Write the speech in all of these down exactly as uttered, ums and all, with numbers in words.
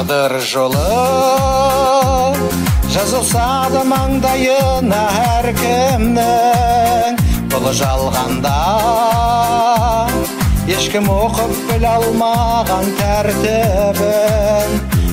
Тағдыр жолы жазылса да маңдайына әркімнің, бұл жалғанда ешкім оқып біле алмаған тәртібін.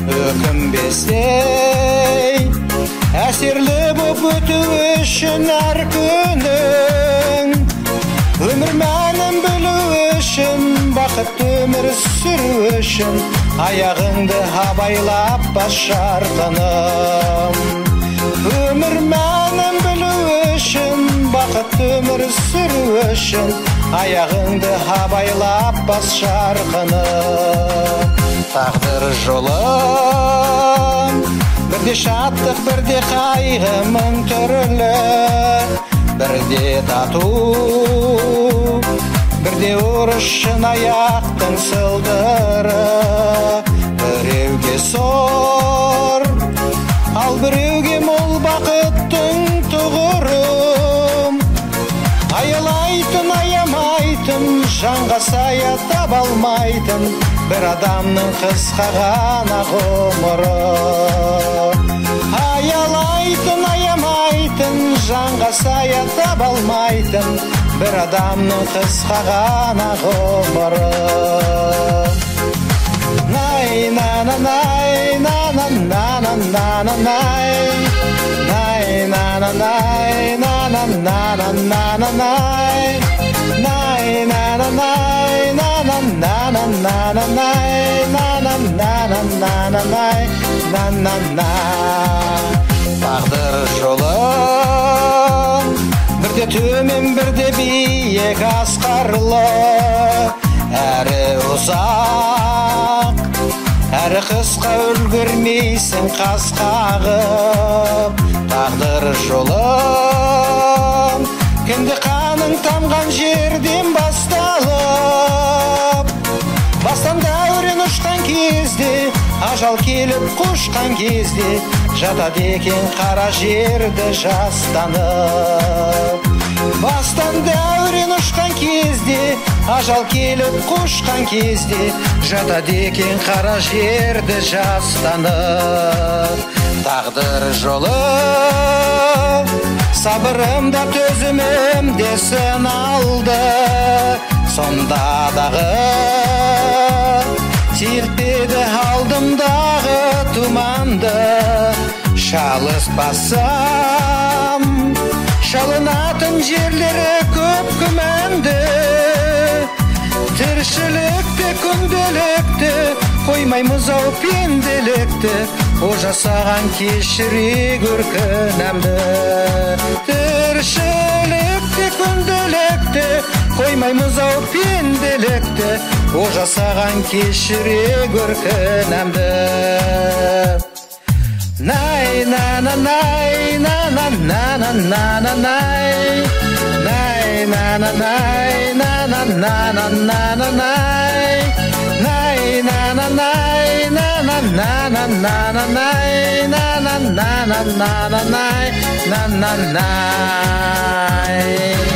Өкінбестей әсерлі боп өту үшін әр күнің, өмір мәнін білу үшін, бақытты өмір сүру үшін, аяғыңды абайлап бас жарқыным. Өмір мәнін білу үшін, бақытты өмір сүру үшін, аяғыңды абайлап бас жарқыным. Тағдыр жолым бірде шаттық, бірде қайғы мың түрлі, бірде тату, бірде ұрышын аяқтың сылдыры. Біреуге сор, ал біреуге мол бақыттың тұғырым. Аялайтын, аямайтын, жанға сая таба алмайтын, бір адамның қысқа ғана ғұмыры. Аялайтын, аямайтын, жанға сая таба алмайтын, бір адамның қысқа ғана ғұмыры. Най на на най на на на на на на най най на на най на на на на на на най най на на най на на на на на на най на на на на на на най на на на. Тағдыр жолы бірде төмен, бірде биік асқарлы, әрі ұзақ, әрі қысқа, үлгермейсің қас қағып. Тағдыр жолым кімді қаның тамған жерден басталып, бастан дәурен ұшқан кезде, ажал келіп қошқан кезде, жатады екен қара жерді жастанып. Бастан дәурен ұшқан кезде, ажал келіп қошқан кезде, жатады екен қара жерді жастанып. Тағдыр жолы сабырымда, төзімімде сыналды, сонда дағы сейілтпеді алдымдағы тұманды. Шалыспасам шалынатын жерлері көп күмәнді, тіршілікті, күнделікті қоймаймыз ау пенделікті, о жасаған кешіре гөр күнәмді. Тіршілікті, күнделікті қоймаймыз ау пенделікті, о жасаған кешіре гөр күнәмді. Най на на най на на на на на на най най на на най на на на на на на най най на на най на на на на на на най на на на на на на най на на най.